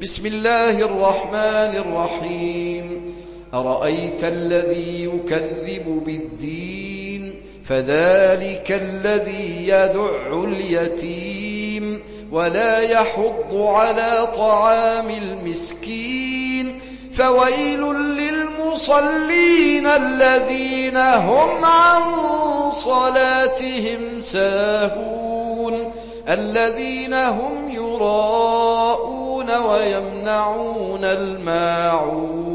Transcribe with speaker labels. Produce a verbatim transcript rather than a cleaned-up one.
Speaker 1: بسم الله الرحمن الرحيم أرأيت الذي يكذب بالدين فذلك الذي يدع اليتيم ولا يحض على طعام المسكين فويل للمصلين الذين هم عن صلاتهم ساهون الذين هم يراءون ويمنعون الماعون